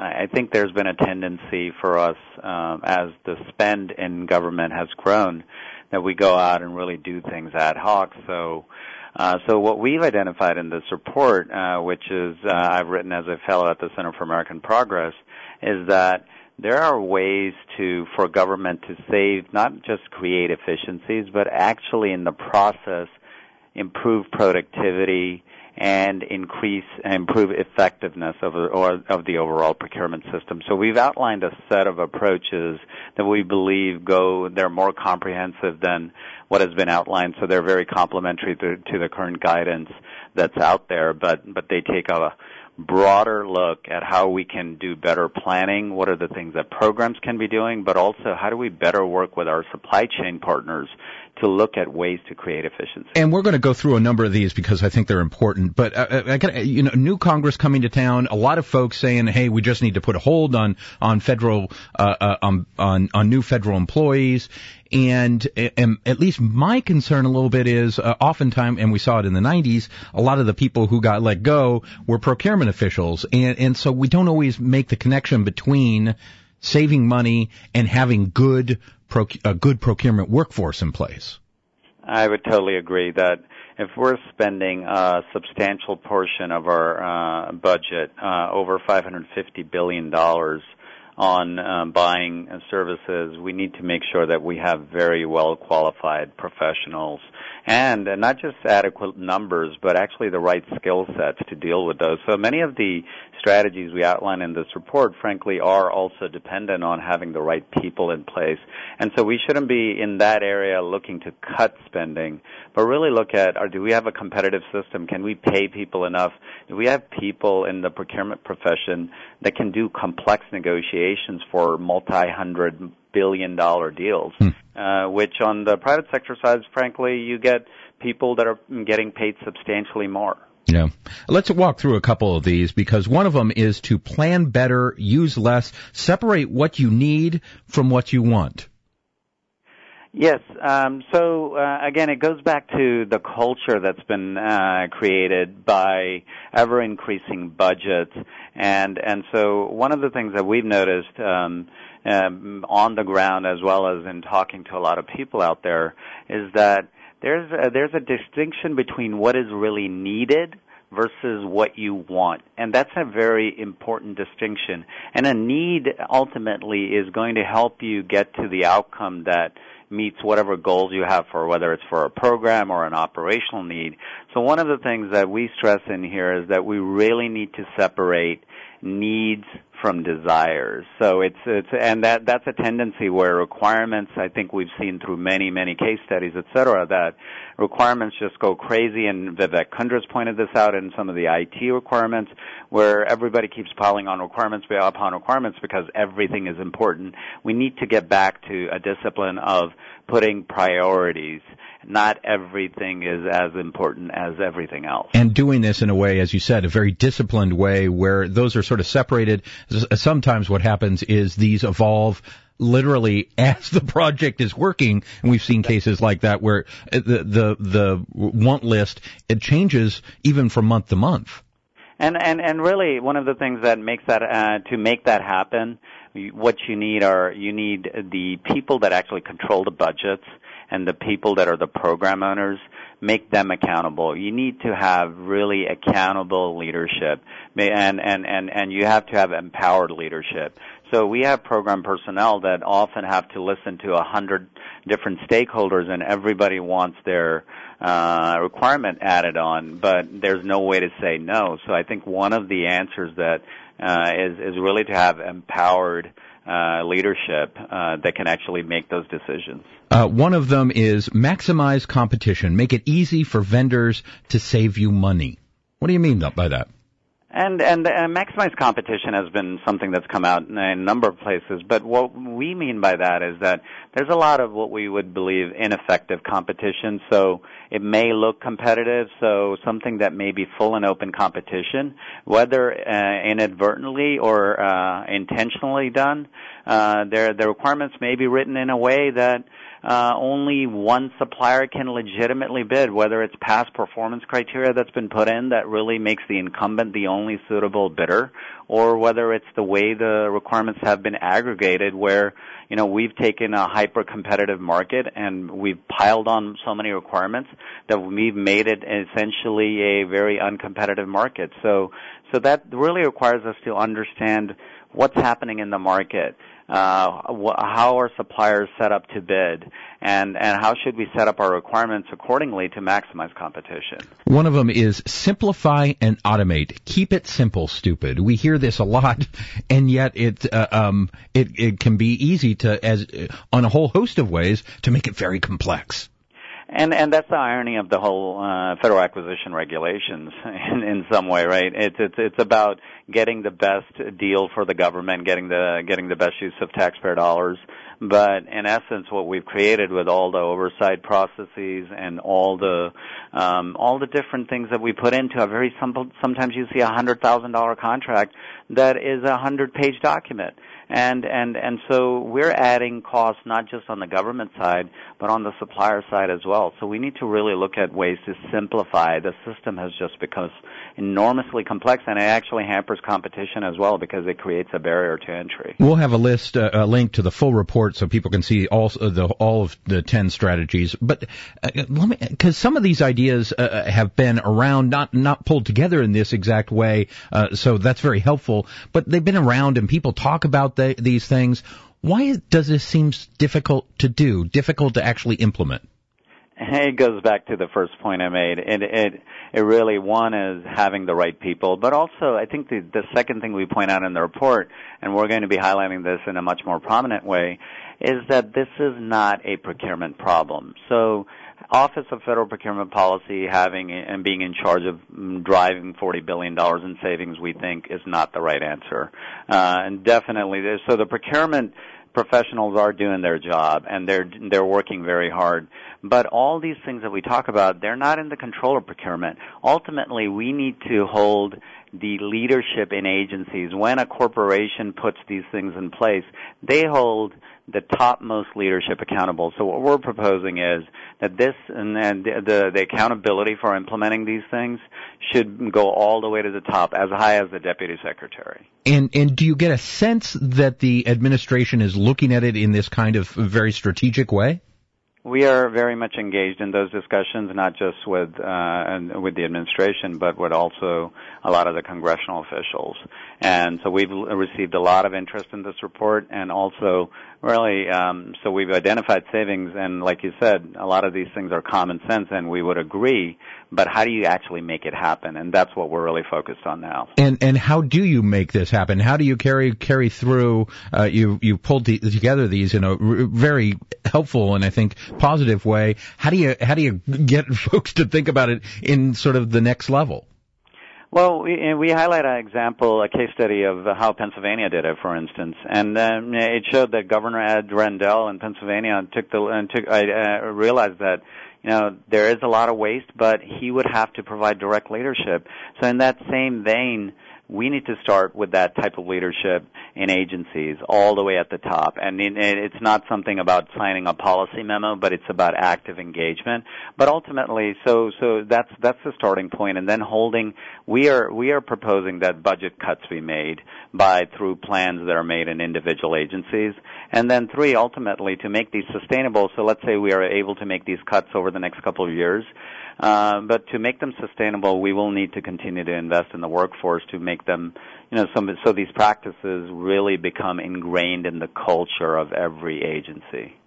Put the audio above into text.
I think there's been a tendency for us, as the spend in government has grown, that we go out and really do things ad hoc. So what we've identified in this report, which is I've written as a fellow at the Center for American Progress, is that there are ways for government to save, not just create efficiencies, but actually in the process improve productivity and improve effectiveness of the overall procurement system. So we've outlined a set of approaches that we believe they're more comprehensive than what has been outlined, so they're very complementary to the current guidance that's out there, but they take a broader look at how we can do better planning, what are the things that programs can be doing, but also how do we better work with our supply chain partners to look at ways to create efficiency. And we're going to go through a number of these because I think they're important. But new Congress coming to town, a lot of folks saying, "Hey, we just need to put a hold on federal on new federal employees." And at least my concern a little bit is oftentimes, and we saw it in the 90s, a lot of the people who got let go were procurement officials. And so we don't always make the connection between saving money and having a good procurement workforce in place. I would totally agree that if we're spending a substantial portion of our budget, over $550 billion, on buying services, we need to make sure that we have very well qualified professionals and not just adequate numbers, but actually the right skill sets to deal with those. So many of the strategies we outline in this report, frankly, are also dependent on having the right people in place. And so we shouldn't be in that area looking to cut spending, but really look at, do we have a competitive system? Can we pay people enough? Do we have people in the procurement profession that can do complex negotiations for multi-$100 billion deals, which on the private sector side, frankly, you get people that are getting paid substantially more. Yeah. Let's walk through a couple of these because one of them is to plan better, use less, separate what you need from what you want. Yes. So again, it goes back to the culture that's been created by ever-increasing budgets. And so one of the things that we've noticed on the ground as well as in talking to a lot of people out there is that there's a distinction between what is really needed versus what you want. And that's a very important distinction. And a need ultimately is going to help you get to the outcome that meets whatever goals you have for whether it's for a program or an operational need. So one of the things that we stress in here is that we really need to separate needs from desires. So that's a tendency where requirements, I think we've seen through many case studies, et cetera, that requirements just go crazy, and Vivek Kundra's pointed this out in some of the IT requirements, where everybody keeps piling on requirements upon requirements because everything is important. We need to get back to a discipline of putting priorities. Not everything is as important as everything else. And doing this in a way, as you said, a very disciplined way where those are sort of separated. Sometimes what happens is these evolve literally as the project is working, and we've seen cases like that where the want list, it changes even from month to month. And really one of the things that makes that to make that happen, what you need the people that actually control the budgets and the people that are the program owners, make them accountable. You need to have really accountable leadership, and you have to have empowered leadership. So we have program personnel that often have to listen to 100 different stakeholders, and everybody wants their requirement added on, but there's no way to say no. So I think one of the answers that is really to have empowered leadership that can actually make those decisions. One of them is maximize competition. Make it easy for vendors to save you money. What do you mean by that? And maximize competition has been something that's come out in a number of places, but what we mean by that is that there's a lot of what we would believe ineffective competition. So it may look competitive, so something that may be full and open competition, whether inadvertently or intentionally done, the requirements may be written in a way that only one supplier can legitimately bid, whether it's past performance criteria that's been put in that really makes the incumbent the only suitable bidder, or whether it's the way the requirements have been aggregated where, we've taken a hyper-competitive market and we've piled on so many requirements that we've made it essentially a very uncompetitive market. So that really requires us to understand what's happening in the market, how are suppliers set up to bid, and how should we set up our requirements accordingly to maximize competition. One of them is simplify and automate. Keep it simple, stupid. We hear this a lot, and yet it can be easy to, on a whole host of ways, to make it very complex. And that's the irony of the whole federal acquisition regulations in some way, right? It's about getting the best deal for the government, getting the best use of taxpayer dollars. But in essence, what we've created with all the oversight processes and all the different things that we put into a very simple, sometimes you see a $100,000 contract that is a 100-page document. And so we're adding costs not just on the government side, but on the supplier side as well. So we need to really look at ways to simplify. The system has just become enormously complex, and it actually hampers competition as well because it creates a barrier to entry. We'll have a link to the full report so people can see all of the 10 strategies. But because some of these ideas have been around, not pulled together in this exact way, so that's very helpful. But they've been around, and people talk about these things. Why does this seem difficult to do, difficult to actually implement? It goes back to the first point I made. It really, one is having the right people, but also I think the second thing we point out in the report, and we're going to be highlighting this in a much more prominent way, is that this is not a procurement problem. So Office of Federal Procurement Policy having and being in charge of driving $40 billion in savings, we think, is not the right answer. And definitely, so the procurement professionals are doing their job, and they're working very hard. But all these things that we talk about, they're not in the control of procurement. Ultimately, we need to hold the leadership in agencies. When a corporation puts these things in place, they hold the topmost leadership accountable. So what we're proposing is that this and the accountability for implementing these things should go all the way to the top, as high as the deputy secretary. And do you get a sense that the administration is looking at it in this kind of very strategic way? We are very much engaged in those discussions, not just with the administration, but with also a lot of the congressional officials. And so we've received a lot of interest in this report, and also really, so we've identified savings, and like you said, a lot of these things are common sense, and we would agree, but how do you actually make it happen? And that's what we're really focused on now. And how do you make this happen? How do you carry through, you pulled together these in a very helpful and I think positive way. How do you get folks to think about it in sort of the next level? Well, we highlight an example, a case study of how Pennsylvania did it, for instance, and it showed that Governor Ed Rendell in Pennsylvania realized that there is a lot of waste, but he would have to provide direct leadership. So in that same vein, we need to start with that type of leadership in agencies all the way at the top. And it's not something about signing a policy memo, but it's about active engagement. But ultimately, so that's the starting point. And then we are proposing that budget cuts be made through plans that are made in individual agencies. And then 3, ultimately, to make these sustainable. So let's say we are able to make these cuts over the next couple of years. But to make them sustainable, we will need to continue to invest in the workforce to make them, so these practices really become ingrained in the culture of every agency.